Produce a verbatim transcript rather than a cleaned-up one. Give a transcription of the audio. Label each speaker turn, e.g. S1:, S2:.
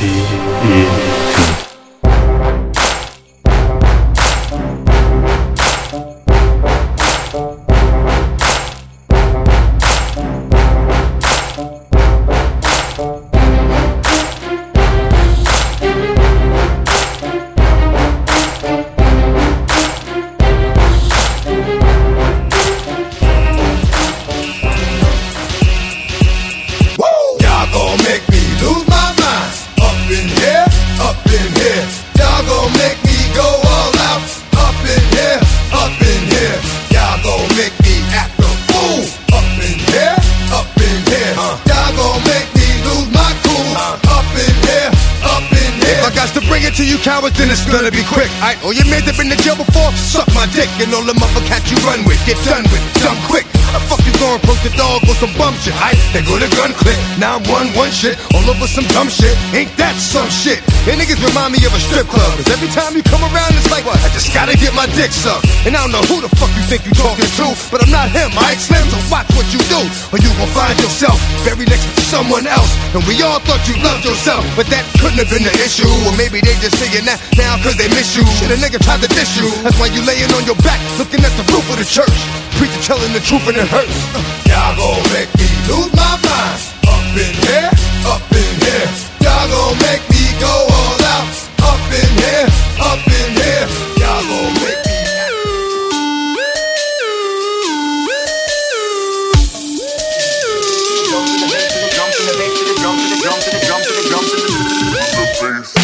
S1: D-E-D.
S2: To you cowards, then it's gonna be quick. Aight, all your mans have been to jail before, suck my dick. And all the motherfuckers you run with, get done with, dumb quick. How the fuck you gonna approach the dog with some bum shit? Aight, they go to gun click, nine one one shit, all over some dumb shit. Ain't that some shit? And niggas remind me of a strip club, cause every time you come around it's like, what? I just gotta get my dick sucked. And I don't know who the fuck you think you talking to, but I'm not him, aight Slim, so watch what you do, or you gon' find yourself buried next to someone else. And we all thought you loved yourself, but that couldn't have been the issue. Or maybe they just saying that now cause they miss you. Shit, a nigga tried to diss you, that's why you laying on your back looking at the roof of the church. Preacher telling the truth and it hurts. Y'all gon' make me lose my mind. Up in here, up in here. Y'all gon' make me go all out. Up in here, up in here. Y'all gon' make me
S3: Jump to the bass, to the drum, to the drum, to the drum, to the drum, to the drum, to the drum, to the bass.